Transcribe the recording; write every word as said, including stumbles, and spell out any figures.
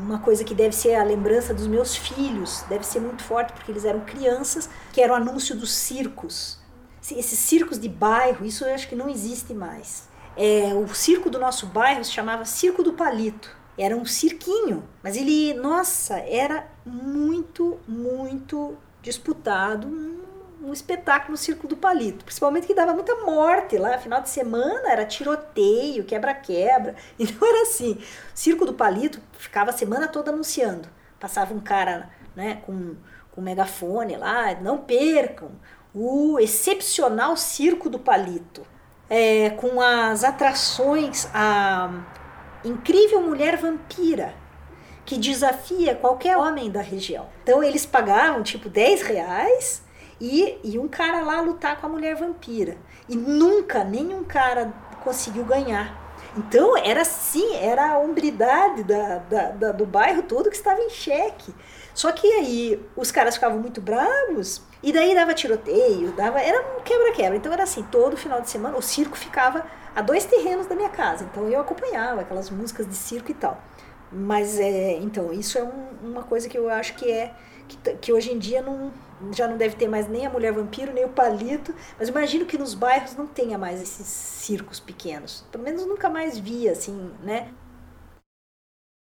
uma coisa que deve ser a lembrança dos meus filhos, deve ser muito forte, porque eles eram crianças, que era o anúncio dos circos. Esses circos de bairro, isso eu acho que não existe mais. É, o circo do nosso bairro se chamava Circo do Palito. Era um cirquinho, mas ele, nossa, era muito, muito disputado, um, um espetáculo no Circo do Palito. Principalmente que dava muita morte lá, final de semana era tiroteio, quebra-quebra. Então era assim, o Circo do Palito ficava a semana toda anunciando. Passava um cara, né, com, com um megafone lá, não percam, o excepcional Circo do Palito. É, com as atrações, a incrível mulher vampira, que desafia qualquer homem da região. Então eles pagavam tipo dez reais e, e um cara lá lutar com a mulher vampira. E nunca nenhum cara conseguiu ganhar. Então era assim, era a hombridade da, da, da, do bairro todo que estava em xeque. Só que aí os caras ficavam muito bravos e daí dava tiroteio, dava, era um quebra-quebra. Então era assim, todo final de semana o circo ficava a dois terrenos da minha casa. Então eu acompanhava aquelas músicas de circo e tal. Mas é, então, isso é um, uma coisa que eu acho que é, que, que hoje em dia não, já não deve ter mais nem a mulher vampiro, nem o palito, mas imagino que nos bairros não tenha mais esses circos pequenos. Pelo menos nunca mais vi, assim, né?